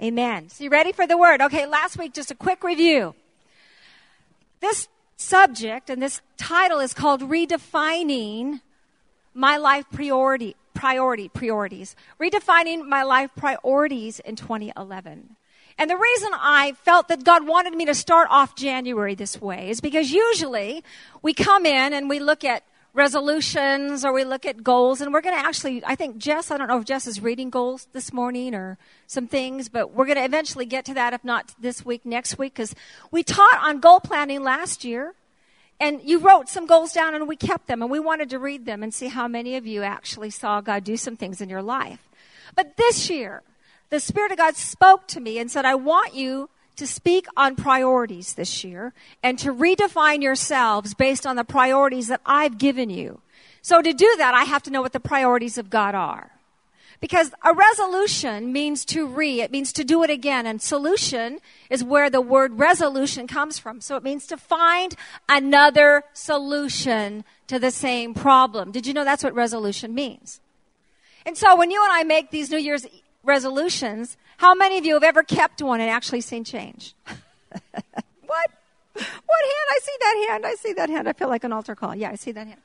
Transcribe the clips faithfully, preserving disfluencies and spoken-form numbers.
Amen. So you ready for the word? Okay, last week, just a quick review. This subject and this title is called Redefining My Life Priority, Priority, Priorities. Redefining My Life Priorities in twenty eleven. And the reason I felt that God wanted me to start off January this way is because usually we come in and we look at resolutions or we look at goals, and we're going to actually, I think Jess, I don't know if Jess is reading goals this morning or some things, but we're going to eventually get to that, if not this week, next week, because we taught on goal planning last year, and you wrote some goals down and we kept them, and we wanted to read them and see how many of you actually saw God do some things in your life. But this year, the Spirit of God spoke to me and said, I want you to speak on priorities this year and to redefine yourselves based on the priorities that I've given you. So to do that, I have to know what the priorities of God are. Because a resolution means to re, it means to do it again. And solution is where the word resolution comes from. So it means to find another solution to the same problem. Did you know that's what resolution means? And so when you and I make these New Year's resolutions, how many of you have ever kept one and actually seen change? What? What hand? I see that hand. I see that hand. I feel like an altar call. Yeah, I see that hand.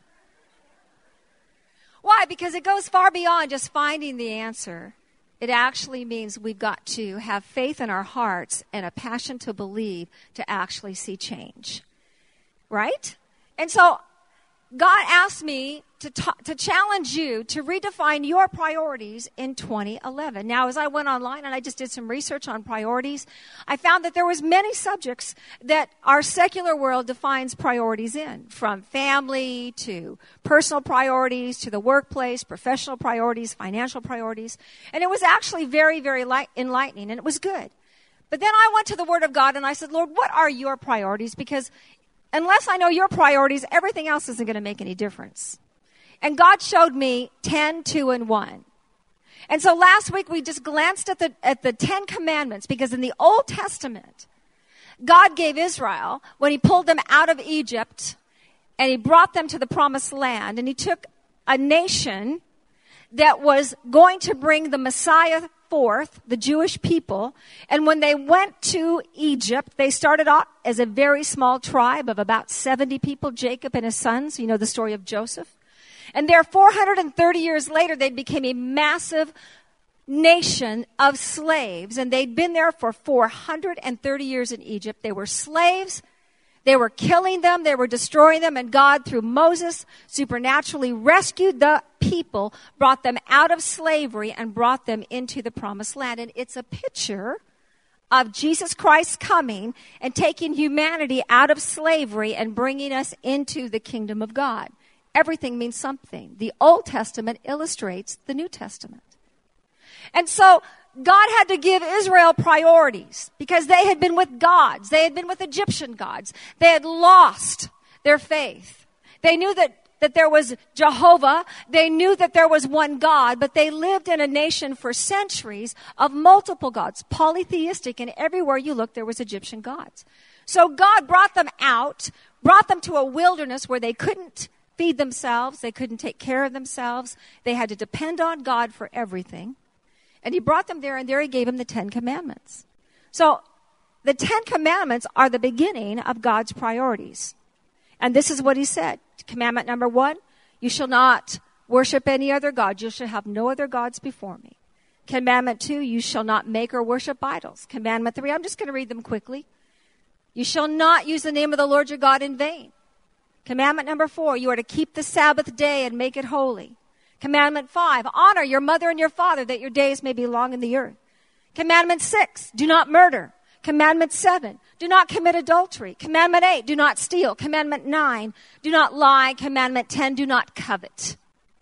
Why? Because it goes far beyond just finding the answer. It actually means we've got to have faith in our hearts and a passion to believe to actually see change. Right? And so God asked me to ta- to challenge you to redefine your priorities in twenty eleven. Now, as I went online and I just did some research on priorities, I found that there was many subjects that our secular world defines priorities in, from family to personal priorities to the workplace, professional priorities, financial priorities. And it was actually very, very light, enlightening, and it was good. But then I went to the Word of God and I said, Lord, what are your priorities? Because unless I know your priorities, everything else isn't going to make any difference. And God showed me ten, two, and one. And so last week we just glanced at the at the Ten Commandments, because in the Old Testament, God gave Israel, when he pulled them out of Egypt and he brought them to the Promised Land, and he took a nation that was going to bring the Messiah forth, the Jewish people. And when they went to Egypt, they started off as a very small tribe of about seventy people, Jacob and his sons. You know the story of Joseph. And there, four hundred thirty years later, they became a massive nation of slaves. And they'd been there for four hundred thirty years in Egypt. They were slaves. They were killing them. They were destroying them. And God, through Moses, supernaturally rescued the people, brought them out of slavery, and brought them into the Promised Land. And it's a picture of Jesus Christ coming and taking humanity out of slavery and bringing us into the kingdom of God. Everything means something. The Old Testament illustrates the New Testament. And so God had to give Israel priorities because they had been with gods. They had been with Egyptian gods. They had lost their faith. They knew that, that there was Jehovah. They knew that there was one God, but they lived in a nation for centuries of multiple gods, polytheistic, and everywhere you look there was Egyptian gods. So God brought them out, brought them to a wilderness where they couldn't feed themselves. They couldn't take care of themselves. They had to depend on God for everything. And he brought them there, and there he gave them the Ten Commandments. So the Ten Commandments are the beginning of God's priorities. And this is what he said. Commandment number one, you shall not worship any other God. You shall have no other gods before me. Commandment two, you shall not make or worship idols. Commandment three, I'm just going to read them quickly. You shall not use the name of the Lord your God in vain. Commandment number four, you are to keep the Sabbath day and make it holy. Commandment five, honor your mother and your father that your days may be long in the earth. Commandment six, do not murder. Commandment seven, do not commit adultery. Commandment eight, do not steal. Commandment nine, do not lie. Commandment ten, do not covet.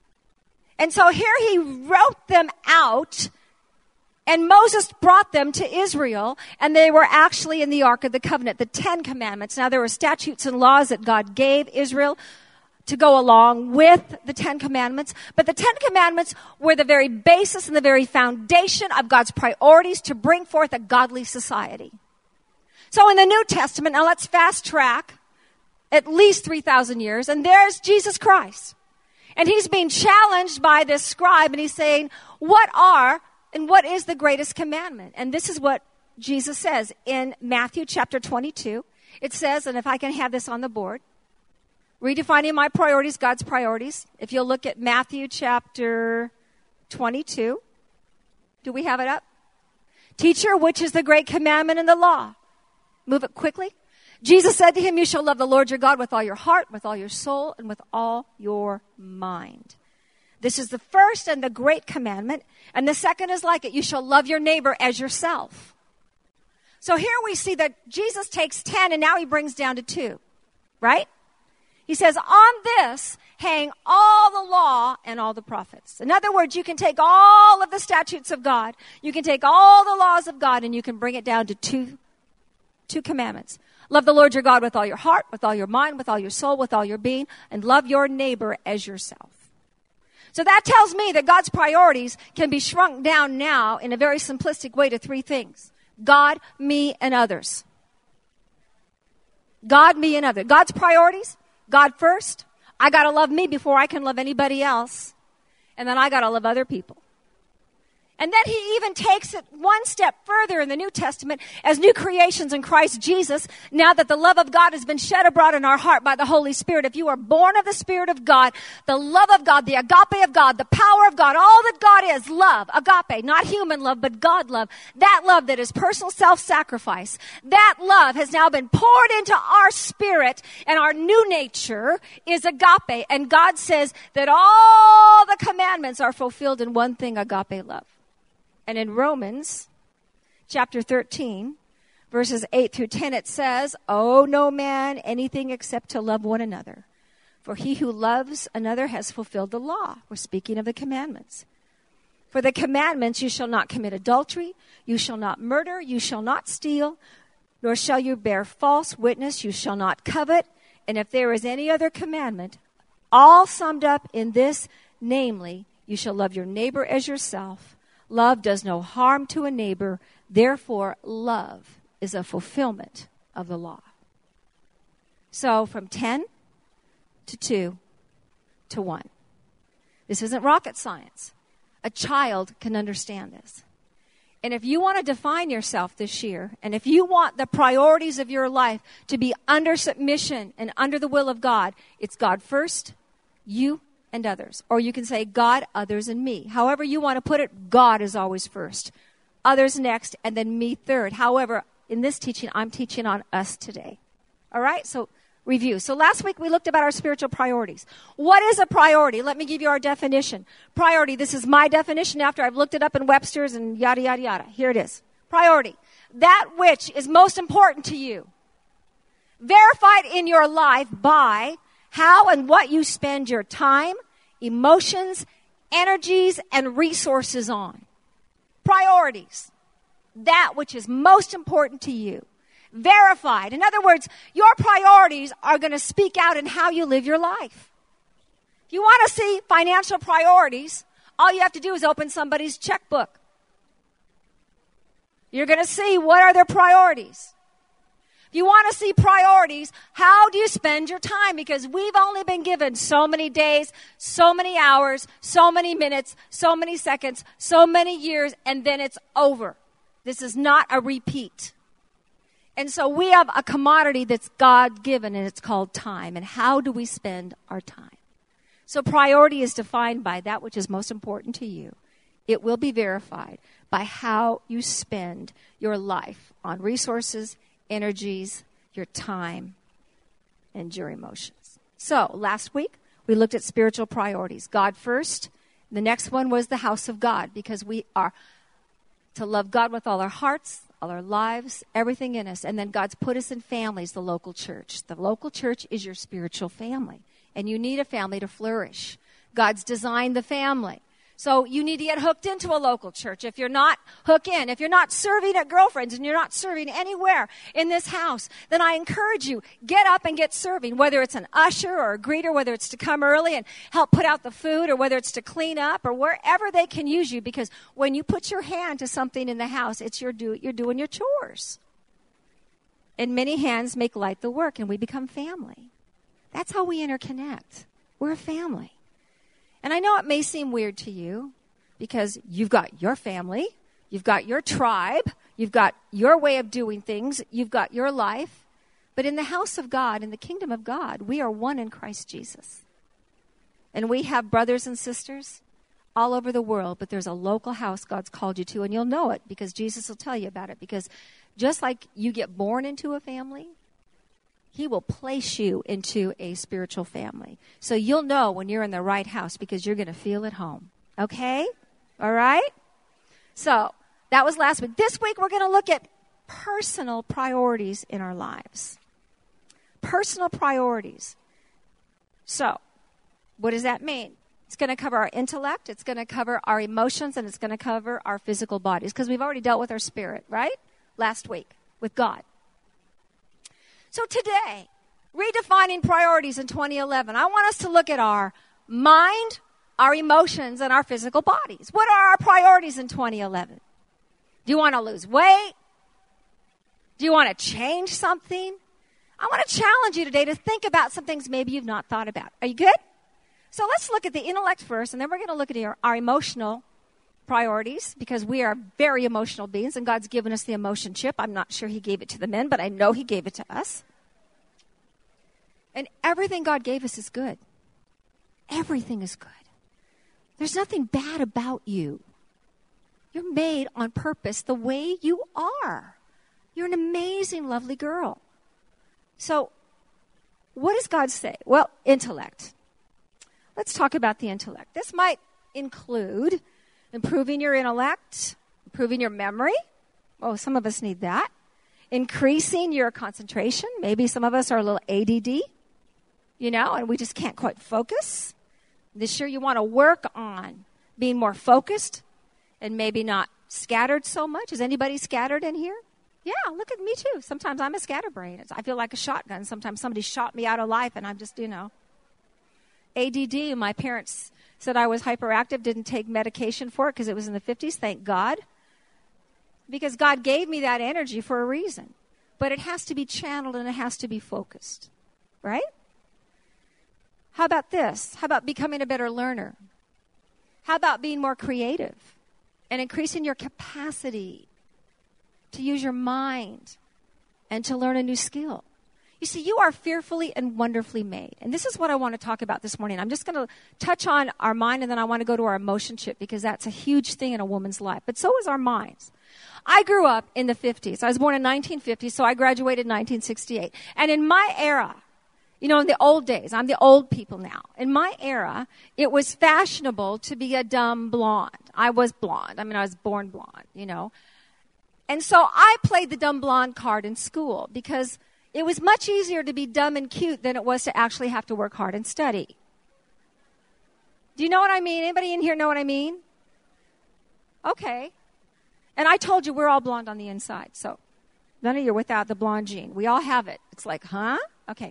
And so here he wrote them out, and Moses brought them to Israel, and they were actually in the Ark of the Covenant, the Ten Commandments. Now, there were statutes and laws that God gave Israel to go along with the Ten Commandments, but the Ten Commandments were the very basis and the very foundation of God's priorities to bring forth a godly society. So in the New Testament, now let's fast track at least three thousand years, and there's Jesus Christ. And he's being challenged by this scribe, and he's saying, what are and what is the greatest commandment? And this is what Jesus says in Matthew chapter twenty-two. It says, and if I can have this on the board, redefining my priorities, God's priorities. If you'll look at Matthew chapter twenty-two. Do we have it up? Teacher, which is the great commandment in the law? Move it quickly. Jesus said to him, you shall love the Lord your God with all your heart, with all your soul, and with all your mind. This is the first and the great commandment. And the second is like it. You shall love your neighbor as yourself. So here we see that Jesus takes ten and now he brings down to two. Right? He says, on this hang all the law and all the prophets. In other words, you can take all of the statutes of God. You can take all the laws of God and you can bring it down to two, two commandments. Love the Lord your God with all your heart, with all your mind, with all your soul, with all your being, and love your neighbor as yourself. So that tells me that God's priorities can be shrunk down now in a very simplistic way to three things. God, me, and others. God, me, and others. God's priorities, God first. I got to love me before I can love anybody else. And then I got to love other people. And then he even takes it one step further in the New Testament as new creations in Christ Jesus. Now that the love of God has been shed abroad in our heart by the Holy Spirit. If you are born of the Spirit of God, the love of God, the agape of God, the power of God, all that God is, love, agape, not human love, but God love. That love that is personal self-sacrifice. That love has now been poured into our spirit, and our new nature is agape. And God says that all the commandments are fulfilled in one thing, agape love. And in Romans chapter thirteen, verses eight through ten, it says, owe no man anything except to love one another. For he who loves another has fulfilled the law. We're speaking of the commandments. For the commandments, you shall not commit adultery, you shall not murder, you shall not steal, nor shall you bear false witness, you shall not covet. And if there is any other commandment, all summed up in this, namely, you shall love your neighbor as yourself. Love does no harm to a neighbor. Therefore, love is a fulfillment of the law. So from ten to two to one. This isn't rocket science. A child can understand this. And if you want to define yourself this year, and if you want the priorities of your life to be under submission and under the will of God, it's God first, you and others. Or you can say God, others, and me. However you want to put it, God is always first. Others next, and then me third. However, in this teaching, I'm teaching on us today. All right? So, review. So last week we looked about our spiritual priorities. What is a priority? Let me give you our definition. Priority, this is my definition after I've looked it up in Webster's and yada, yada, yada. Here it is. Priority. That which is most important to you. Verified in your life by how and what you spend your time, emotions, energies, and resources on. Priorities. That which is most important to you. Verified. In other words, your priorities are going to speak out in how you live your life. If you want to see financial priorities, all you have to do is open somebody's checkbook. You're going to see what are their priorities. If you want to see priorities, how do you spend your time? Because we've only been given so many days, so many hours, so many minutes, so many seconds, so many years, and then it's over. This is not a repeat. And so we have a commodity that's God-given, and it's called time. And how do we spend our time? So priority is defined by that which is most important to you. It will be verified by how you spend your life on resources, energies, your time, and your emotions. So, last week, we looked at spiritual priorities. God first. The next one was the house of God, because we are to love God with all our hearts, all our lives, everything in us. And then God's put us in families, the local church. The local church is your spiritual family, and you need a family to flourish. God's designed the family. So you need to get hooked into a local church. If you're not hooked in, if you're not serving at Girlfriends and you're not serving anywhere in this house, then I encourage you, get up and get serving, whether it's an usher or a greeter, whether it's to come early and help put out the food, or whether it's to clean up, or wherever they can use you, because when you put your hand to something in the house, it's your do, you're doing your chores. And many hands make light the work, and we become family. That's how we interconnect. We're a family. And I know it may seem weird to you, because you've got your family, you've got your tribe, you've got your way of doing things, you've got your life. But in the house of God, in the kingdom of God, we are one in Christ Jesus. And we have brothers and sisters all over the world, but there's a local house God's called you to, and you'll know it because Jesus will tell you about it. Because just like you get born into a family, he will place you into a spiritual family. So you'll know when you're in the right house because you're going to feel at home. Okay? All right? So that was last week. This week we're going to look at personal priorities in our lives. Personal priorities. So, what does that mean? It's going to cover our intellect, it's going to cover our emotions, and it's going to cover our physical bodies. Because we've already dealt with our spirit, right? Last week, with God. So today, redefining priorities in twenty eleven, I want us to look at our mind, our emotions, and our physical bodies. What are our priorities in twenty eleven? Do you want to lose weight? Do you want to change something? I want to challenge you today to think about some things maybe you've not thought about. Are you good? So let's look at the intellect first, and then we're going to look at our, our emotional priorities, because we are very emotional beings, and God's given us the emotion chip. I'm not sure he gave it to the men, but I know he gave it to us. And everything God gave us is good. Everything is good. There's nothing bad about you. You're made on purpose the way you are. You're an amazing, lovely girl. So, what does God say? Well, intellect. Let's talk about the intellect. This might include improving your intellect, improving your memory. Oh, some of us need that. Increasing your concentration. Maybe some of us are a little A D D, you know, and we just can't quite focus. This year you want to work on being more focused and maybe not scattered so much. Is anybody scattered in here? Yeah, look at me too. Sometimes I'm a scatterbrain. I feel like a shotgun. Sometimes somebody shot me out of life and I'm just, you know. A D D, my parents said I was hyperactive, didn't take medication for it because it was in the fifties, thank God. Because God gave me that energy for a reason. But it has to be channeled and it has to be focused. Right? How about this? How about becoming a better learner? How about being more creative and increasing your capacity to use your mind and to learn a new skill? You see, you are fearfully and wonderfully made. And this is what I want to talk about this morning. I'm just going to touch on our mind, and then I want to go to our emotion chip, because that's a huge thing in a woman's life. But so is our minds. I grew up in the fifties. I was born in nineteen fifty, so I graduated in nineteen sixty-eight. And in my era, you know, in the old days, I'm the old people now. In my era, it was fashionable to be a dumb blonde. I was blonde. I mean, I was born blonde, you know. And so I played the dumb blonde card in school because it was much easier to be dumb and cute than it was to actually have to work hard and study. Do you know what I mean? Anybody in here know what I mean? Okay. And I told you we're all blonde on the inside, so none of you are without the blonde gene. We all have it. It's like, huh? Okay.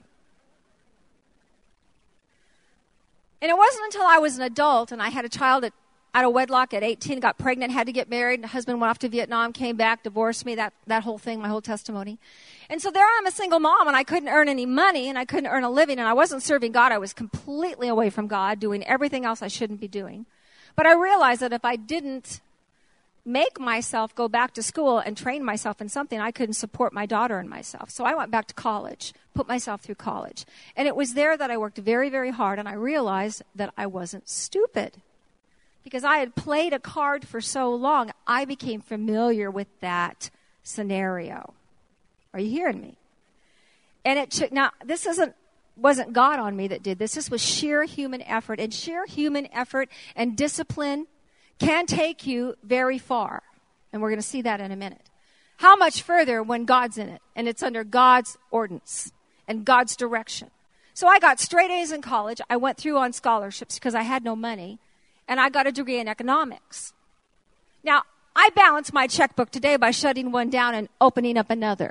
And it wasn't until I was an adult and I had a child at out of wedlock at eighteen, got pregnant, had to get married, and the husband went off to Vietnam, came back, divorced me, that, that whole thing, my whole testimony. And so there I'm a single mom, and I couldn't earn any money, and I couldn't earn a living, and I wasn't serving God. I was completely away from God, doing everything else I shouldn't be doing. But I realized that if I didn't make myself go back to school and train myself in something, I couldn't support my daughter and myself. So I went back to college, put myself through college. And it was there that I worked very, very hard, and I realized that I wasn't stupid. Because I had played a card for so long, I became familiar with that scenario. Are you hearing me? And it took, now, this isn't, wasn't God on me that did this. This was sheer human effort. And sheer human effort and discipline can take you very far. And we're going to see that in a minute. How much further when God's in it and it's under God's ordinance and God's direction. So I got straight A's in college. I went through on scholarships because I had no money. And I got a degree in economics. Now, I balance my checkbook today by shutting one down and opening up another.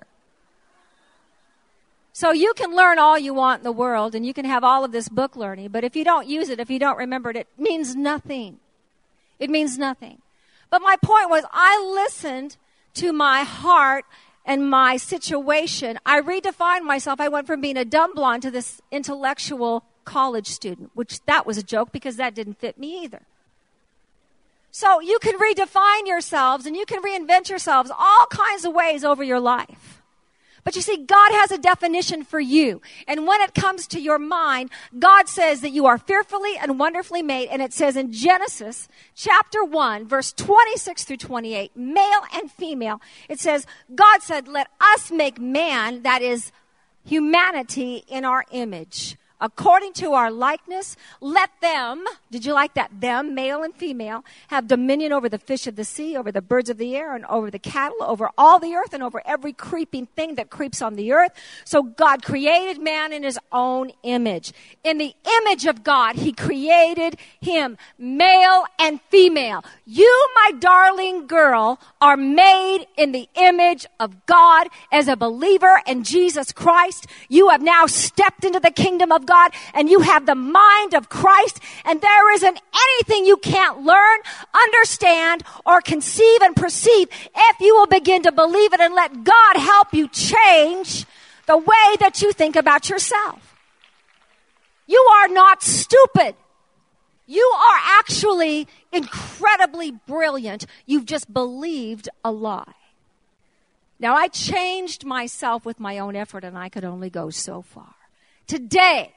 So you can learn all you want in the world, and you can have all of this book learning, but if you don't use it, if you don't remember it, it means nothing. It means nothing. But my point was, I listened to my heart and my situation. I redefined myself. I went from being a dumb blonde to this intellectual college student, which that was a joke because that didn't fit me either. So you can redefine yourselves and you can reinvent yourselves all kinds of ways over your life. But you see, God has a definition for you. And when it comes to your mind, God says that you are fearfully and wonderfully made. And it says in Genesis chapter one, verse twenty-six through twenty-eight, male and female, it says, God said, let us make man, that is humanity, in our image, according to our likeness. Let them, did you like that? Them, male and female, have dominion over the fish of the sea, over the birds of the air, and over the cattle, over all the earth, and over every creeping thing that creeps on the earth. So God created man in his own image. In the image of God, he created him, male and female. You, my darling girl, are made in the image of God. As a believer in Jesus Christ, you have now stepped into the kingdom of God, and you have the mind of Christ, and there isn't anything you can't learn, understand, or conceive and perceive if you will begin to believe it and let God help you change the way that you think about yourself. You are not stupid. You are actually incredibly brilliant. You've just believed a lie. Now, I changed myself with my own effort, and I could only go so far. Today,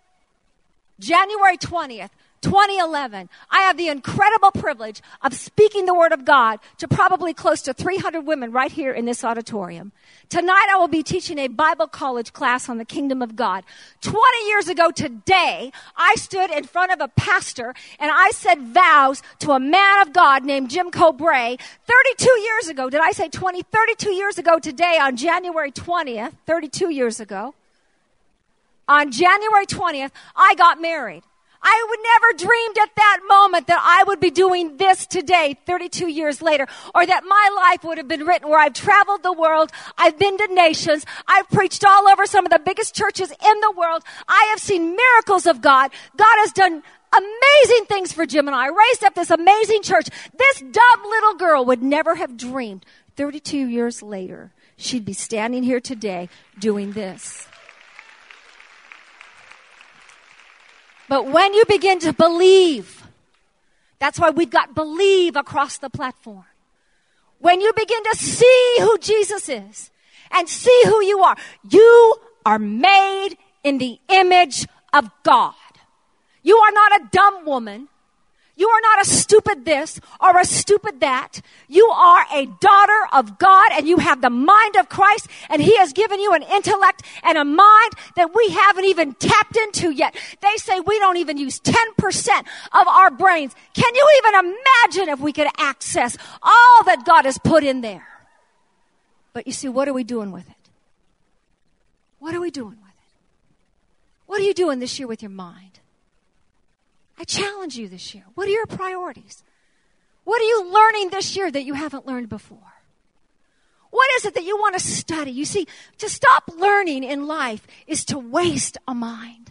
January twentieth, twenty eleven, I have the incredible privilege of speaking the word of God to probably close to three hundred women right here in this auditorium. Tonight I will be teaching a Bible college class on the kingdom of God. twenty years ago today, I stood in front of a pastor and I said vows to a man of God named Jim Cobray. thirty-two years ago, did I say twenty? thirty-two years ago today on January twentieth, thirty-two years ago, on January twentieth, I got married. I would never dreamed at that moment that I would be doing this today, thirty-two years later, or that my life would have been written where I've traveled the world, I've been to nations, I've preached all over some of the biggest churches in the world. I have seen miracles of God. God has done amazing things for Jim and I. Raised up this amazing church. This dumb little girl would never have dreamed thirty-two years later she'd be standing here today doing this. But when you begin to believe, that's why we've got believe across the platform. When you begin to see who Jesus is and see who you are, you are made in the image of God. You are not a dumb woman. You are not a stupid this or a stupid that. You are a daughter of God, and you have the mind of Christ, and He has given you an intellect and a mind that we haven't even tapped into yet. They say we don't even use ten percent of our brains. Can you even imagine if we could access all that God has put in there? But you see, what are we doing with it? What are we doing with it? What are you doing this year with your mind? I challenge you this year. What are your priorities? What are you learning this year that you haven't learned before? What is it that you want to study? You see, to stop learning in life is to waste a mind.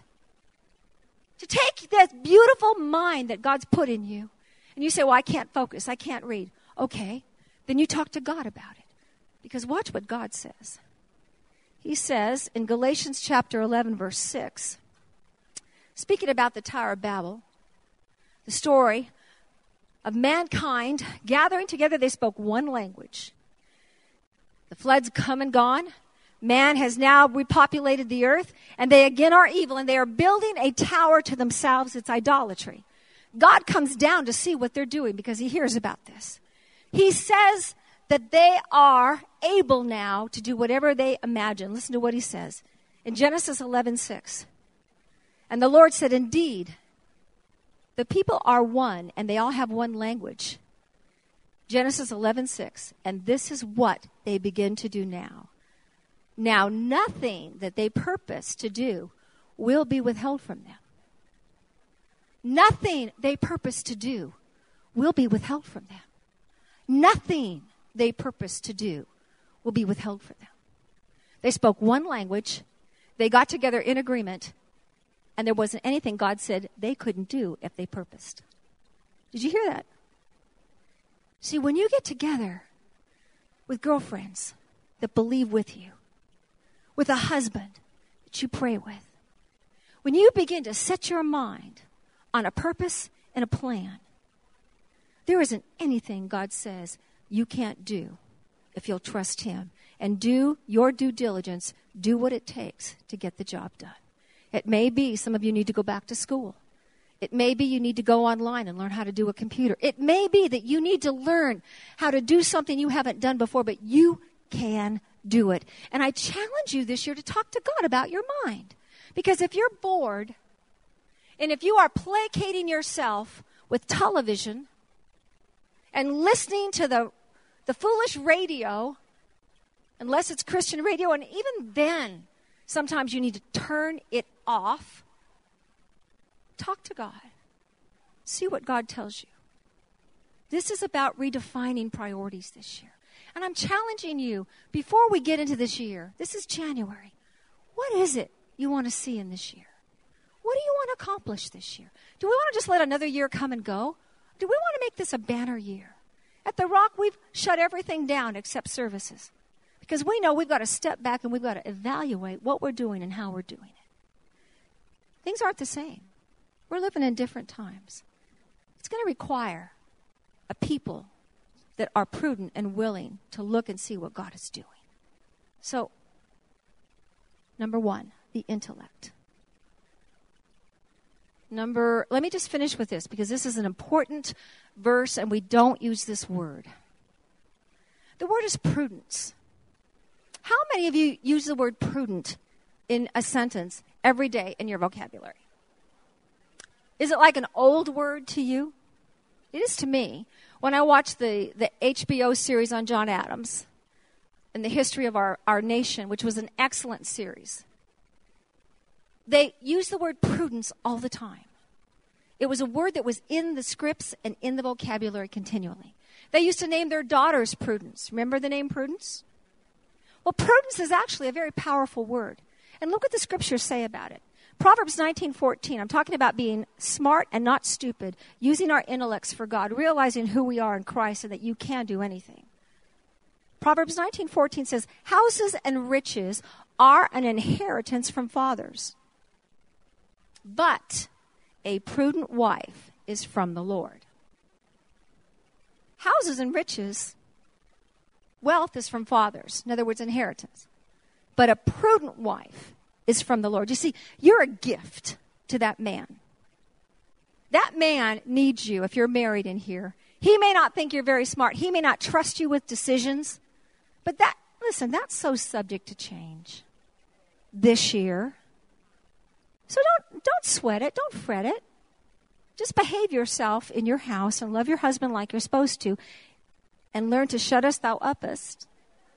To take that beautiful mind that God's put in you, and you say, well, I can't focus, I can't read. Okay, then you talk to God about it. Because watch what God says. He says in Galatians chapter eleven, verse six, speaking about the Tower of Babel, the story of mankind gathering together, they spoke one language. The flood's come and gone. Man has now repopulated the earth, and they again are evil, and they are building a tower to themselves. It's idolatry. God comes down to see what they're doing because He hears about this. He says that they are able now to do whatever they imagine. Listen to what He says in Genesis eleven six. And the Lord said, indeed, the people are one, and they all have one language. Genesis eleven six. And this is what they begin to do now. Now, nothing that they purpose to do will be withheld from them. Nothing they purpose to do will be withheld from them. Nothing they purpose to do will be withheld from them. They spoke one language. They got together in agreement. And there wasn't anything God said they couldn't do if they purposed. Did you hear that? See, when you get together with girlfriends that believe with you, with a husband that you pray with, when you begin to set your mind on a purpose and a plan, There isn't anything God says you can't do if you'll trust him and do your due diligence, do what it takes to get the job done. It may be some of you need to go back to school. It may be you need to go online and learn how to do a computer. It may be that you need to learn how to do something you haven't done before, but you can do it. And I challenge you this year to talk to God about your mind. Because if you're bored, and if you are placating yourself with television and listening to the, the foolish radio, unless it's Christian radio, and even then, sometimes you need to turn it off. Talk to God. See what God tells you. This is about redefining priorities this year. And I'm challenging you, before we get into this year, this is January, what is it you want to see in this year? What do you want to accomplish this year? Do we want to just let another year come and go? Do we want to make this a banner year? At The Rock, we've shut everything down except services. Because we know we've got to step back and we've got to evaluate what we're doing and how we're doing it. Things aren't the same. We're living in different times. It's going to require a people that are prudent and willing to look and see what God is doing. So, number one, the intellect. Number, let me just finish with this because this is an important verse and we don't use this word. The word is prudence. How many of you use the word prudent in a sentence every day in your vocabulary? Is it like an old word to you? It is to me. When I watch the, the H B O series on John Adams and the history of our, our nation, which was an excellent series, they use the word prudence all the time. It was a word that was in the scripts and in the vocabulary continually. They used to name their daughters Prudence. Remember the name Prudence? Well, prudence is actually a very powerful word. And look what the scriptures say about it. Proverbs nineteen fourteen, I'm talking about being smart and not stupid, using our intellects for God, realizing who we are in Christ and that you can do anything. Proverbs nineteen fourteen says, houses and riches are an inheritance from fathers, but a prudent wife is from the Lord. Houses and riches, wealth is from fathers. In other words, inheritance. But a prudent wife is from the Lord. You see, you're a gift to that man. That man needs you if you're married in here. He may not think you're very smart. He may not trust you with decisions. But that, listen, that's so subject to change this year. So don't, don't sweat it. Don't fret it. Just behave yourself in your house and love your husband like you're supposed to and learn to shut us thou uppest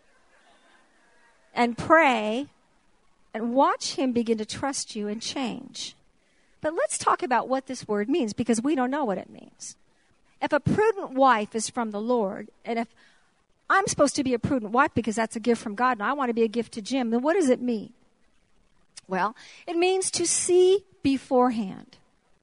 and pray and watch him begin to trust you and change. But let's talk about what this word means because we don't know what it means. If a prudent wife is from the Lord, and if I'm supposed to be a prudent wife because that's a gift from God and I want to be a gift to Jim, then what does it mean? Well, it means to see beforehand.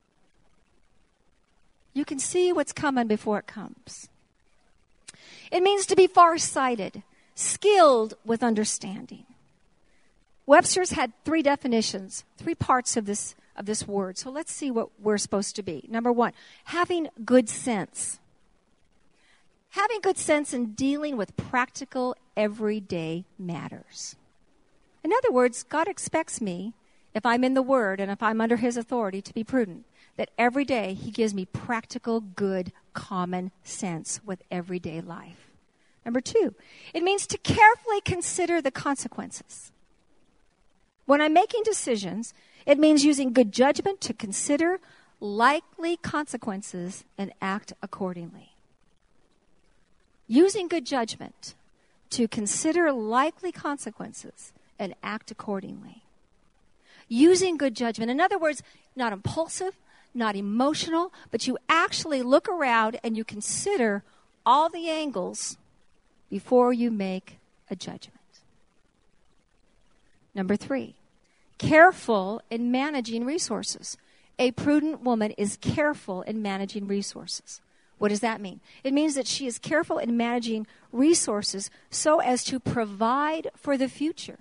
You can see what's coming before it comes. It means to be farsighted, skilled with understanding. Webster's had three definitions, three parts of this of this word. So let's see what we're supposed to be. Number one, having good sense. Having good sense in dealing with practical, everyday matters. In other words, God expects me, if I'm in the Word and if I'm under His authority, to be prudent. That every day He gives me practical, good, common sense with everyday life. Number two, it means to carefully consider the consequences. When I'm making decisions, it means using good judgment to consider likely consequences and act accordingly. Using good judgment to consider likely consequences and act accordingly. Using good judgment. In other words, not impulsive, not emotional, but you actually look around and you consider all the angles before you make a judgment. Number three, careful in managing resources. A prudent woman is careful in managing resources. What does that mean? It means that she is careful in managing resources so as to provide for the future.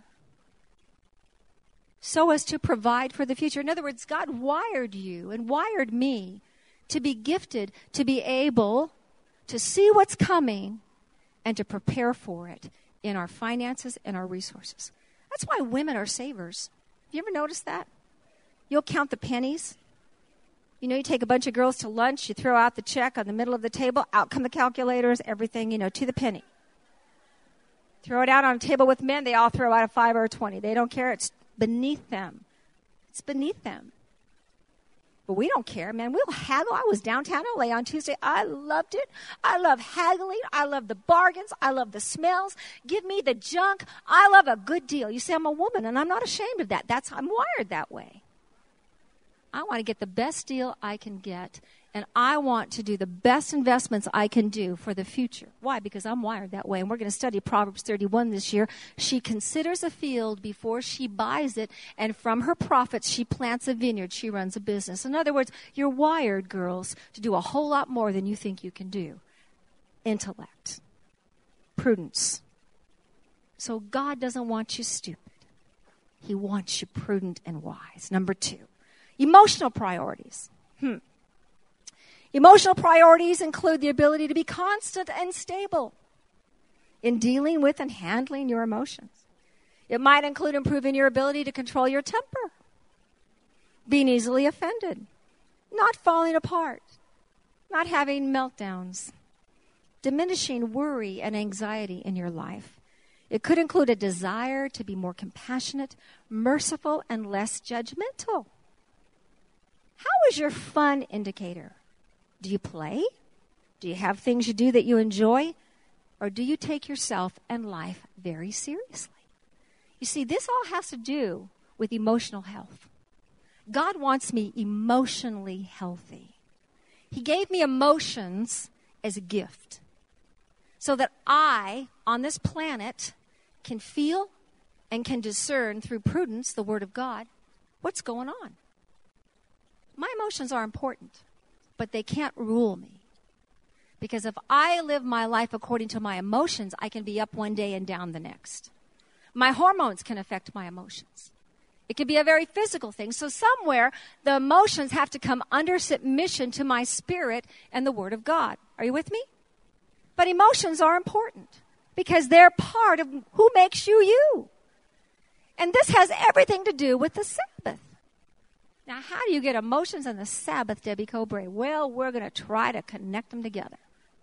So as to provide for the future. In other words, God wired you and wired me to be gifted, to be able to see what's coming and to prepare for it in our finances and our resources. That's why women are savers. Have you ever noticed that? You'll count the pennies. You know, you take a bunch of girls to lunch, you throw out the check on the middle of the table, out come the calculators, everything, you know, to the penny. Throw it out on a table with men, they all throw out a five or a twenty. They don't care. It's beneath them. It's beneath them. But we don't care, man. We'll haggle. I was downtown L A on Tuesday. I loved it. I love haggling. I love the bargains. I love the smells. Give me the junk. I love a good deal. You say I'm a woman, and I'm not ashamed of that. That's I'm wired that way. I want to get the best deal I can get, and I want to do the best investments I can do for the future. Why? Because I'm wired that way, and we're going to study Proverbs thirty-one this year. She considers a field before she buys it, and from her profits, she plants a vineyard. She runs a business. In other words, you're wired, girls, to do a whole lot more than you think you can do. Intellect. Prudence. So God doesn't want you stupid. He wants you prudent and wise. Number two. Emotional priorities. Hmm. Emotional priorities include the ability to be constant and stable in dealing with and handling your emotions. It might include improving your ability to control your temper, being easily offended, not falling apart, not having meltdowns, diminishing worry and anxiety in your life. It could include a desire to be more compassionate, merciful, and less judgmental. How is your fun indicator? Do you play? Do you have things you do that you enjoy? Or do you take yourself and life very seriously? You see, this all has to do with emotional health. God wants me emotionally healthy. He gave me emotions as a gift so that I, on this planet, can feel and can discern through prudence, the Word of God, what's going on. My emotions are important, but they can't rule me. Because if I live my life according to my emotions, I can be up one day and down the next. My hormones can affect my emotions. It can be a very physical thing. So somewhere, the emotions have to come under submission to my spirit and the Word of God. Are you with me? But emotions are important because they're part of who makes you you. And this has everything to do with the Sabbath. Now, how do you get emotions and the Sabbath, Debbie Cobrae? Well, we're going to try to connect them together.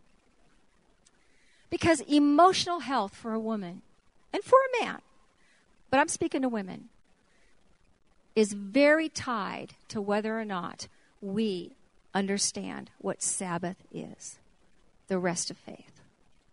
Because emotional health for a woman, and for a man, but I'm speaking to women, is very tied to whether or not we understand what Sabbath is, the rest of faith.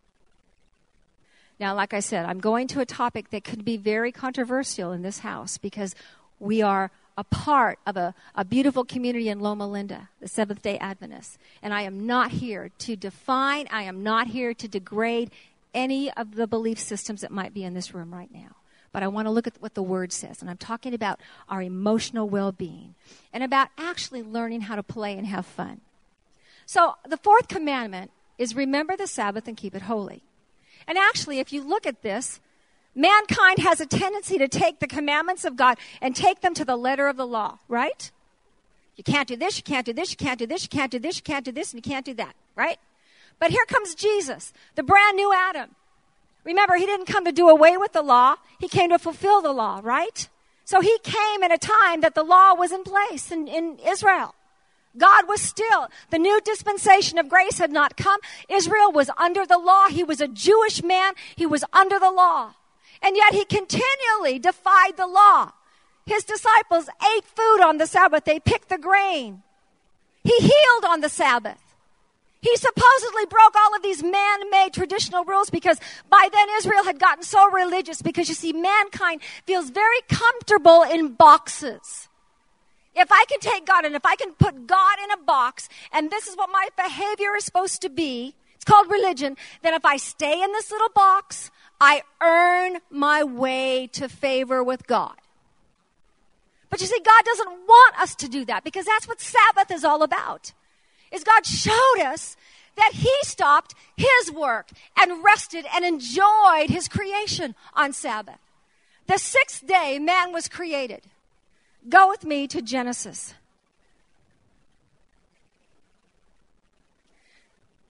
Now, like I said, I'm going to a topic that could be very controversial in this house because we are a part of a, a beautiful community in Loma Linda, the Seventh-day Adventists. And I am not here to define, I am not here to degrade any of the belief systems that might be in this room right now. But I want to look at what the Word says. And I'm talking about our emotional well-being and about actually learning how to play and have fun. So the fourth commandment is remember the Sabbath and keep it holy. And actually, if you look at this, mankind has a tendency to take the commandments of God and take them to the letter of the law, right? You can't do this, you can't do this, you can't do this, you can't do this, you can't do this, and you can't do that, right? But here comes Jesus, the brand new Adam. Remember, he didn't come to do away with the law. He came to fulfill the law, right? So he came at a time that the law was in place in, in Israel. God was still, the new dispensation of grace had not come. Israel was under the law. He was a Jewish man. He was under the law. And yet he continually defied the law. His disciples ate food on the Sabbath. They picked the grain. He healed on the Sabbath. He supposedly broke all of these man-made traditional rules because by then Israel had gotten so religious because, you see, mankind feels very comfortable in boxes. If I can take God and if I can put God in a box and this is what my behavior is supposed to be, it's called religion, then if I stay in this little box, I earn my way to favor with God. But you see, God doesn't want us to do that because that's what Sabbath is all about. Is God showed us that he stopped his work and rested and enjoyed his creation on Sabbath. The sixth day man was created. Go with me to Genesis.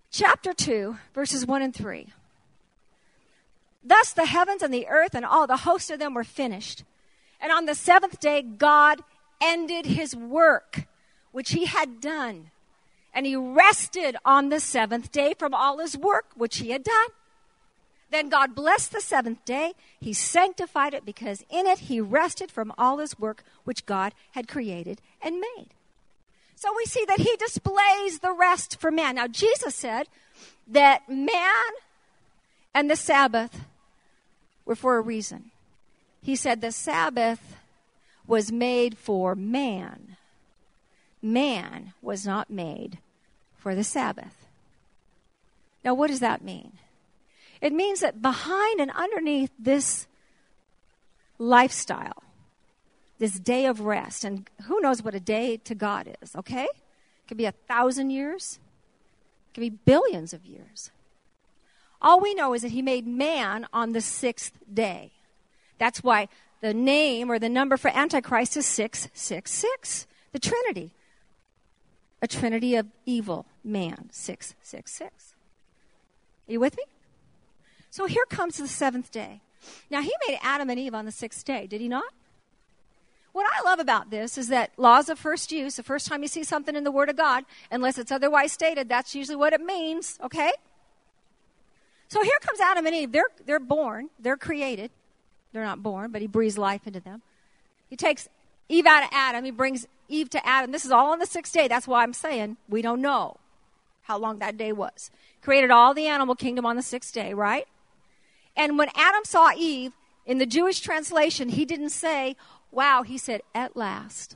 chapter two, verses one and three. Thus the heavens and the earth and all the host of them were finished. And on the seventh day, God ended his work, which he had done. And he rested on the seventh day from all his work, which he had done. Then God blessed the seventh day. He sanctified it because in it he rested from all his work, which God had created and made. So we see that he displays the rest for man. Now, Jesus said that man and the Sabbath were for a reason. He said the Sabbath was made for man. Man was not made for the Sabbath. Now, what does that mean? It means that behind and underneath this lifestyle, this day of rest, and who knows what a day to God is, okay? It could be a thousand years. It could be billions of years. All we know is that he made man on the sixth day. That's why the name or the number for Antichrist is six six six, the Trinity. A trinity of evil, man, six six six. Are you with me? So here comes the seventh day. Now, he made Adam and Eve on the sixth day, did he not? What I love about this is that laws of first use, the first time you see something in the Word of God, unless it's otherwise stated, that's usually what it means, okay? So here comes Adam and Eve. They're, they're born. They're created. They're not born, but he breathes life into them. He takes Eve out of Adam. He brings Eve to Adam. This is all on the sixth day. That's why I'm saying we don't know how long that day was. Created all the animal kingdom on the sixth day, right? And when Adam saw Eve, in the Jewish translation, he didn't say, wow, he said, at last,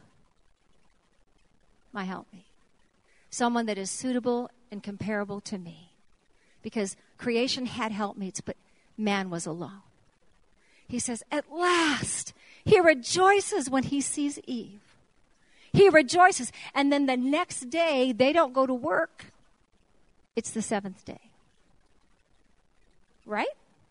my helpmate. Someone that is suitable and comparable to me. Because creation had helpmates, but man was alone. He says, at last, he rejoices when he sees Eve. He rejoices. And then the next day, they don't go to work. It's the seventh day. Right?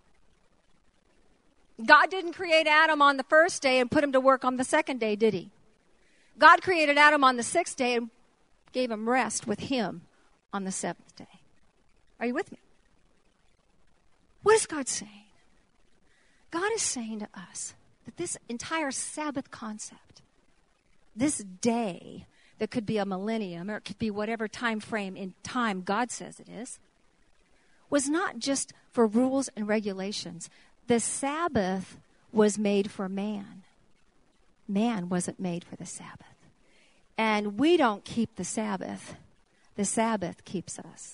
God didn't create Adam on the first day and put him to work on the second day, did he? God created Adam on the sixth day and gave him rest with him on the seventh day. Are you with me? What is God saying? God is saying to us that this entire Sabbath concept, this day that could be a millennium or it could be whatever time frame in time God says it is, was not just for rules and regulations. The Sabbath was made for man. Man wasn't made for the Sabbath. And we don't keep the Sabbath. The Sabbath keeps us.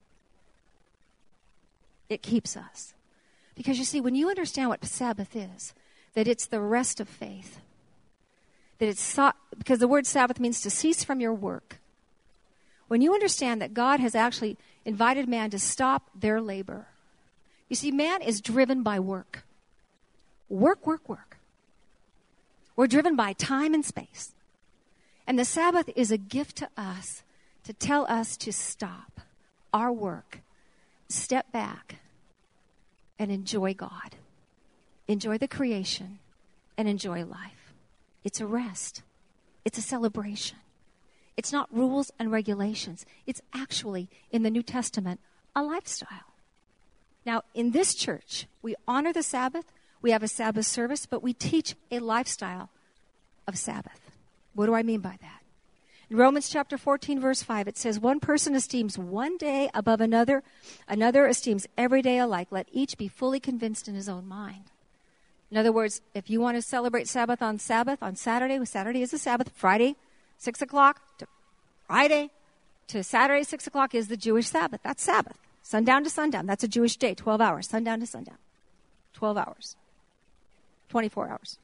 It keeps us. Because you see, when you understand what Sabbath is, that it's the rest of faith, that it's so, because the word Sabbath means to cease from your work. When you understand that God has actually invited man to stop their labor. You see, man is driven by work. Work, work, work. We're driven by time and space. And the Sabbath is a gift to us to tell us to stop our work, step back, and enjoy God. Enjoy the creation and enjoy life. It's a rest. It's a celebration. It's not rules and regulations. It's actually, in the New Testament, a lifestyle. Now, in this church, we honor the Sabbath. We have a Sabbath service, but we teach a lifestyle of Sabbath. What do I mean by that? In Romans chapter fourteen, verse five, it says, one person esteems one day above another. Another esteems every day alike. Let each be fully convinced in his own mind. In other words, if you want to celebrate Sabbath on Sabbath, on Saturday, Saturday is the Sabbath, Friday, six o'clock to Friday to Saturday, six o'clock is the Jewish Sabbath. That's Sabbath. Sundown to sundown. That's a Jewish day, twelve hours. Sundown to sundown. twelve hours. twenty-four hours.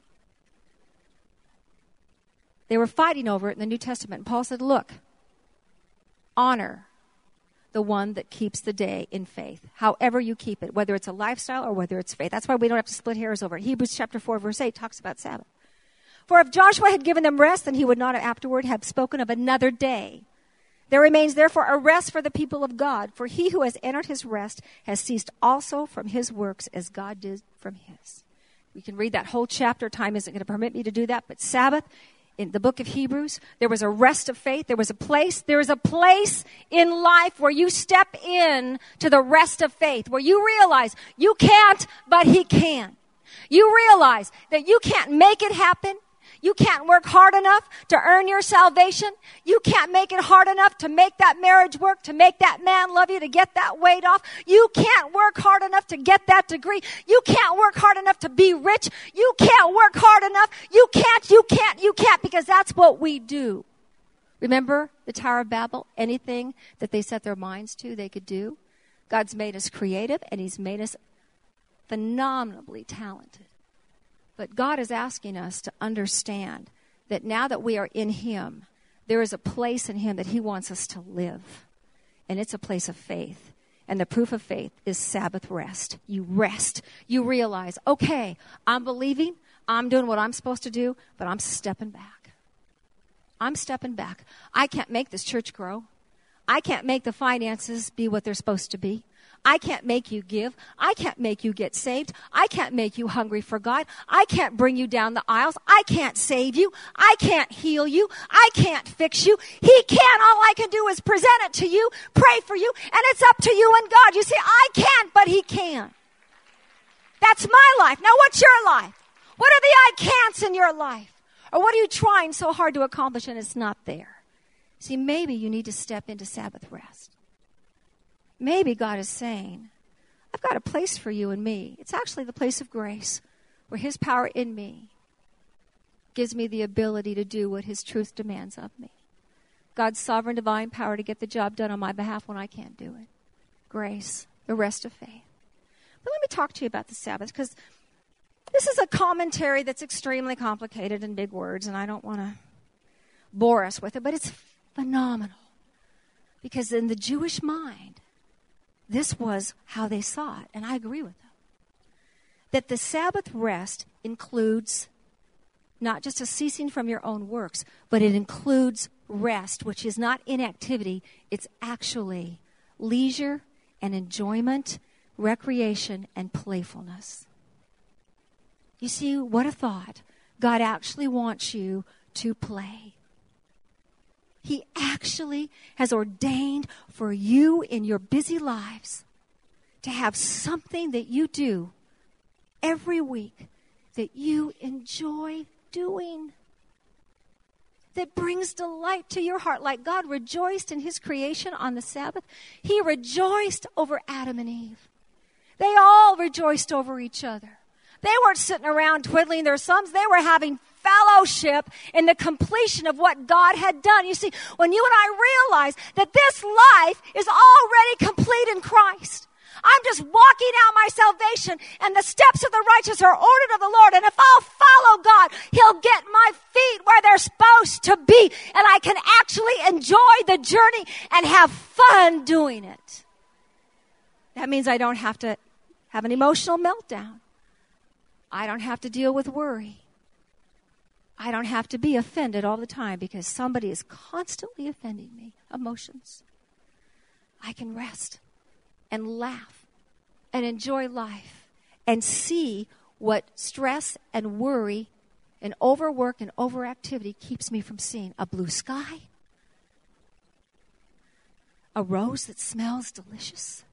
They were fighting over it in the New Testament. And Paul said, look, honor the one that keeps the day in faith, however you keep it, whether it's a lifestyle or whether it's faith. That's why we don't have to split hairs over it. Hebrews chapter four, verse eight talks about Sabbath. For if Joshua had given them rest, then he would not afterward have spoken of another day. There remains therefore a rest for the people of God, for he who has entered his rest has ceased also from his works as God did from his. We can read that whole chapter. Time isn't going to permit me to do that, but Sabbath in the book of Hebrews. There was a rest of faith. There was a place. There is a place in life where you step in to the rest of faith, where you realize you can't, but he can. You realize that you can't make it happen. You can't work hard enough to earn your salvation. You can't make it hard enough to make that marriage work, to make that man love you, to get that weight off. You can't work hard enough to get that degree. You can't work hard enough to be rich. You can't work hard enough. You can't, you can't, you can't, because that's what we do. Remember the Tower of Babel? Anything that they set their minds to, they could do. God's made us creative, and he's made us phenomenally talented. But God is asking us to understand that now that we are in him, there is a place in him that he wants us to live. And it's a place of faith. And the proof of faith is Sabbath rest. You rest. You realize, okay, I'm believing, I'm doing what I'm supposed to do, but I'm stepping back. I'm stepping back. I can't make this church grow. I can't make the finances be what they're supposed to be. I can't make you give. I can't make you get saved. I can't make you hungry for God. I can't bring you down the aisles. I can't save you. I can't heal you. I can't fix you. He can. All I can do is present it to you, pray for you, and it's up to you and God. You see, I can't, but he can. That's my life. Now, what's your life? What are the I can'ts in your life? Or what are you trying so hard to accomplish and it's not there? See, maybe you need to step into Sabbath rest. Maybe God is saying, I've got a place for you and me. It's actually the place of grace where his power in me gives me the ability to do what his truth demands of me. God's sovereign divine power to get the job done on my behalf when I can't do it. Grace, the rest of faith. But let me talk to you about the Sabbath, because this is a commentary that's extremely complicated in big words, and I don't want to bore us with it, but it's phenomenal. Because in the Jewish mind, this was how they saw it, and I agree with them. That the Sabbath rest includes not just a ceasing from your own works, but it includes rest, which is not inactivity. It's actually leisure and enjoyment, recreation, and playfulness. You see, what a thought. God actually wants you to play. He actually has ordained for you in your busy lives to have something that you do every week that you enjoy doing, that brings delight to your heart. Like God rejoiced in his creation on the Sabbath, he rejoiced over Adam and Eve. They all rejoiced over each other. They weren't sitting around twiddling their thumbs. They were having fellowship in the completion of what God had done. You see, when you and I realize that this life is already complete in Christ, I'm just walking out my salvation, and the steps of the righteous are ordered of the Lord. And if I'll follow God, he'll get my feet where they're supposed to be, and I can actually enjoy the journey and have fun doing it. That means I don't have to have an emotional meltdown. I don't have to deal with worry. I don't have to be offended all the time because somebody is constantly offending me. Emotions. I can rest and laugh and enjoy life and see what stress and worry and overwork and overactivity keeps me from seeing. A blue sky, a rose that smells delicious,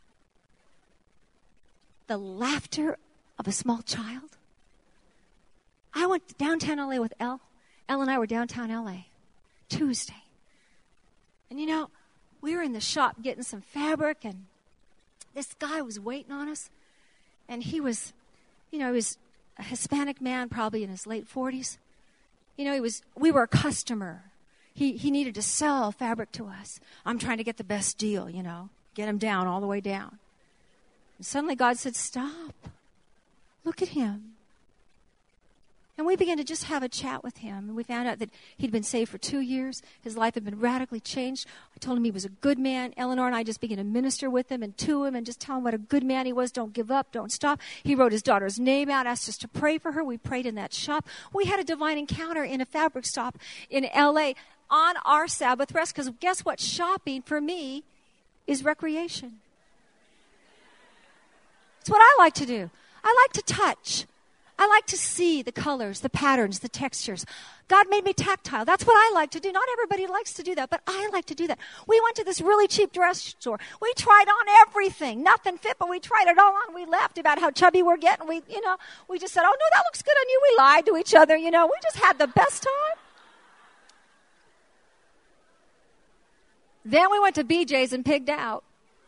the laughter of a small child. I went to downtown L A with Elle. Elle and I were downtown L A Tuesday. And you know, we were in the shop getting some fabric, and this guy was waiting on us. And he was, you know, he was a Hispanic man, probably in his late forties. You know, he was, we were a customer. He, he needed to sell fabric to us. I'm trying to get the best deal, you know, get him down, all the way down. And suddenly God said, stop. Look at him. And we began to just have a chat with him. And we found out that he'd been saved for two years. His life had been radically changed. I told him he was a good man. Eleanor and I just began to minister with him and to him and just tell him what a good man he was. Don't give up. Don't stop. He wrote his daughter's name out, asked us to pray for her. We prayed in that shop. We had a divine encounter in a fabric shop in L A on our Sabbath rest. Because guess what? Shopping for me is recreation. It's what I like to do. I like to touch. I like to see the colors, the patterns, the textures. God made me tactile. That's what I like to do. Not everybody likes to do that, but I like to do that. We went to this really cheap dress store. We tried on everything. Nothing fit, but we tried it all on. We laughed about how chubby we're getting. We, you know, we just said, oh, no, that looks good on you. We lied to each other, you know. We just had the best time. Then we went to B J's and pigged out.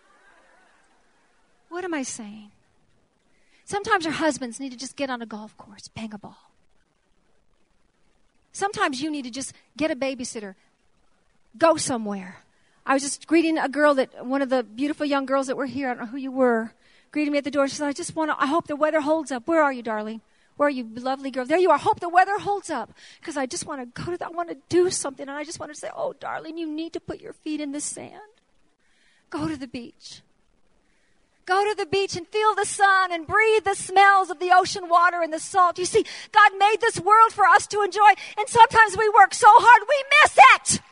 What am I saying? Sometimes your husbands need to just get on a golf course, bang a ball. Sometimes you need to just get a babysitter, go somewhere. I was just greeting a girl that, one of the beautiful young girls that were here, I don't know who you were, greeting me at the door. She said, I just want to, I hope the weather holds up. Where are you, darling? Where are you, lovely girl? There you are. I hope the weather holds up. Because I just want to go to that. I want to do something. And I just want to say, oh, darling, you need to put your feet in the sand. Go to the beach. Go to the beach and feel the sun and breathe the smells of the ocean water and the salt. You see, God made this world for us to enjoy. And sometimes we work so hard, we miss it.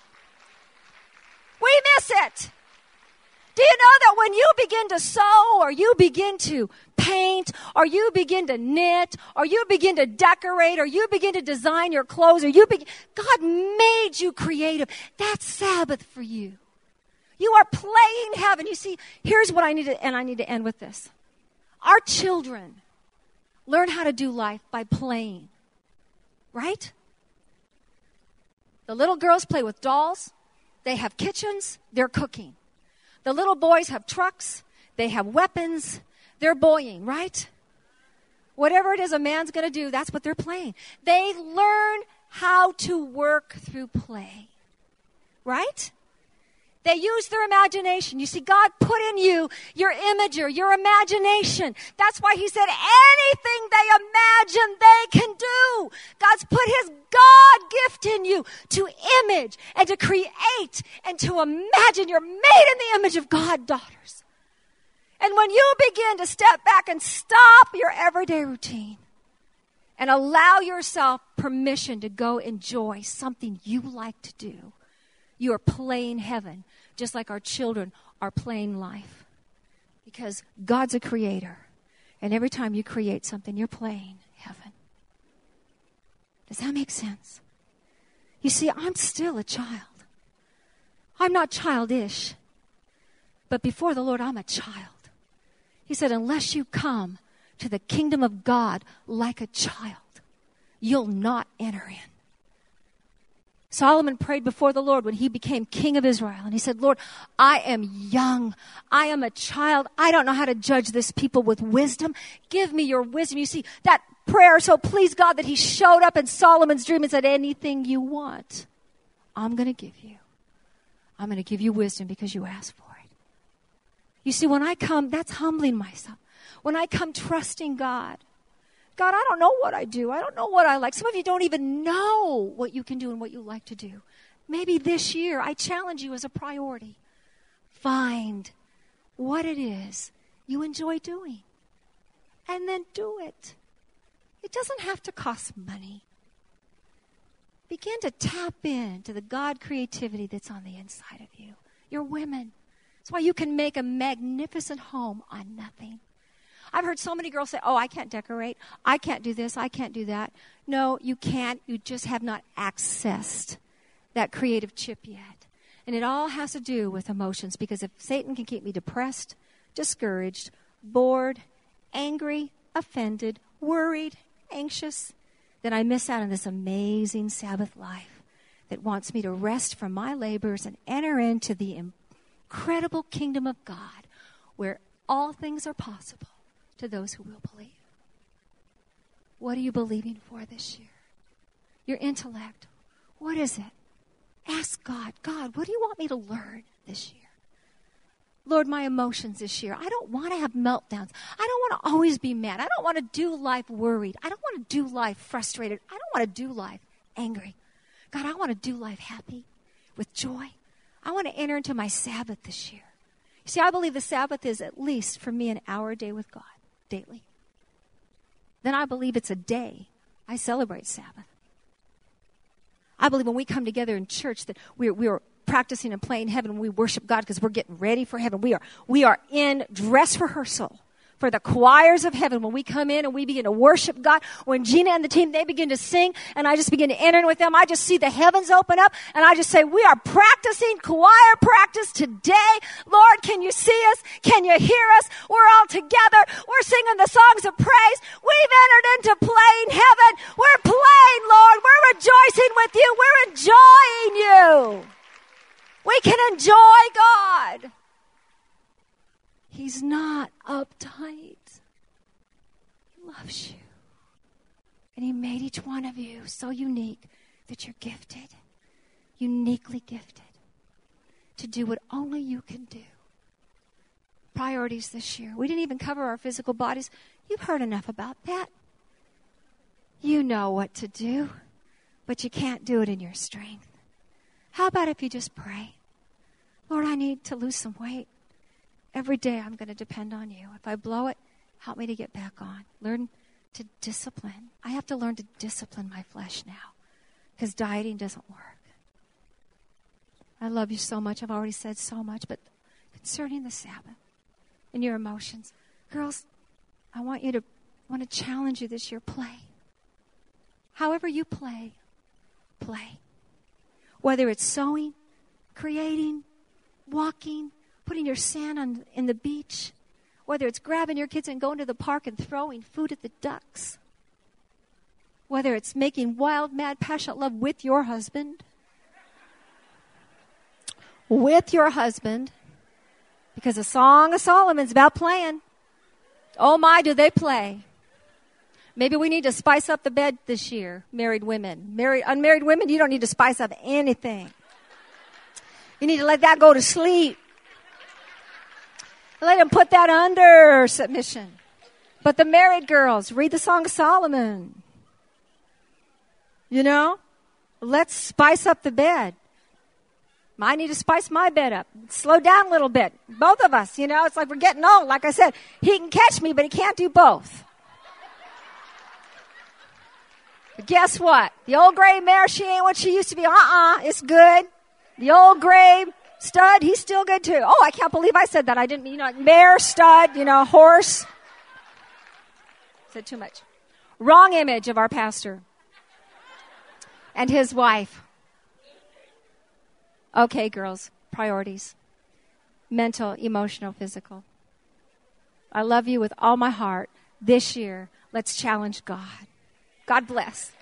We miss it. Do you know that when you begin to sew or you begin to paint or you begin to knit or you begin to decorate or you begin to design your clothes or you begin, God made you creative. That's Sabbath for you. You are playing heaven. You see, here's what I need to, and I need to end with this. Our children learn how to do life by playing, right? The little girls play with dolls. They have kitchens. They're cooking. The little boys have trucks. They have weapons. They're boying, right? Whatever it is a man's going to do, that's what they're playing. They learn how to work through play, right? They use their imagination. You see, God put in you your imager, your imagination. That's why he said anything they imagine they can do. God's put his God gift in you to image and to create and to imagine. You're made in the image of God, daughters. And when you begin to step back and stop your everyday routine and allow yourself permission to go enjoy something you like to do, you are playing heaven, just like our children are playing life. Because God's a creator. And every time you create something, you're playing heaven. Does that make sense? You see, I'm still a child. I'm not childish. But before the Lord, I'm a child. He said, unless you come to the kingdom of God like a child, you'll not enter in. Solomon prayed before the Lord when he became king of Israel. And he said, Lord, I am young. I am a child. I don't know how to judge this people with wisdom. Give me your wisdom. You see, that prayer so pleased God that he showed up in Solomon's dream and said, anything you want, I'm going to give you. I'm going to give you wisdom because you asked for it. You see, when I come, that's humbling myself. When I come trusting God, God, I don't know what I do. I don't know what I like. Some of you don't even know what you can do and what you like to do. Maybe this year, I challenge you as a priority. Find what it is you enjoy doing. And then do it. It doesn't have to cost money. Begin to tap into the God creativity that's on the inside of you. You're women. That's why you can make a magnificent home on nothing. I've heard so many girls say, oh, I can't decorate. I can't do this. I can't do that. No, you can't. You just have not accessed that creative chip yet. And it all has to do with emotions, because if Satan can keep me depressed, discouraged, bored, angry, offended, worried, anxious, then I miss out on this amazing Sabbath life that wants me to rest from my labors and enter into the incredible kingdom of God where all things are possible to those who will believe. What are you believing for this year? Your intellect. What is it? Ask God, God, what do you want me to learn this year? Lord, my emotions this year. I don't want to have meltdowns. I don't want to always be mad. I don't want to do life worried. I don't want to do life frustrated. I don't want to do life angry. God, I want to do life happy with joy. I want to enter into my Sabbath this year. You see, I believe the Sabbath is at least for me an hour a day with God. Daily. Then I believe it's a day I celebrate Sabbath. I believe when we come together in church that we're, we're practicing and playing heaven when we worship God because we're getting ready for heaven. We are, we are in dress rehearsal for the choirs of heaven when we come in and we begin to worship God. When Gina and the team, they begin to sing and I just begin to enter in with them, I just see the heavens open up and I just say, we are practicing choir practice today. Lord, can you see us? Can you hear us? We're all together. We're singing the songs of praise. We've entered into playing heaven. We're playing, Lord. We're rejoicing with you. We're enjoying you. We can enjoy God. He's not uptight. He loves you. And he made each one of you so unique that you're gifted, uniquely gifted, to do what only you can do. Priorities this year. We didn't even cover our physical bodies. You've heard enough about that. You know what to do, but you can't do it in your strength. How about if you just pray? Lord, I need to lose some weight. Every day I'm going to depend on you. If I blow it, help me to get back on. Learn to discipline. I have to learn to discipline my flesh now because dieting doesn't work. I love you so much. I've already said so much, but concerning the Sabbath and your emotions, girls, I want you to want to challenge you this year. Play. However you play, play. Whether it's sewing, creating, walking, putting your sand on in the beach, whether it's grabbing your kids and going to the park and throwing food at the ducks, whether it's making wild, mad, passionate love with your husband, with your husband, because the Song of Solomon's about playing. Oh my, do they play. Maybe we need to spice up the bed this year, married women. Married, unmarried women, you don't need to spice up anything. You need to let that go to sleep. Let him put that under submission. But the married girls, read the Song of Solomon. You know? Let's spice up the bed. I need to spice my bed up. Slow down a little bit. Both of us, you know, it's like we're getting old. Like I said, he can catch me, but he can't do both. But guess what? The old gray mare, she ain't what she used to be. Uh-uh, it's good. The old gray stud, he's still good too. Oh, I can't believe I said that. I didn't mean, you know, mare, stud, you know, horse. Said too much. Wrong image of our pastor and his wife. Okay, girls, priorities. Mental, emotional, physical. I love you with all my heart. This year, let's challenge God. God bless.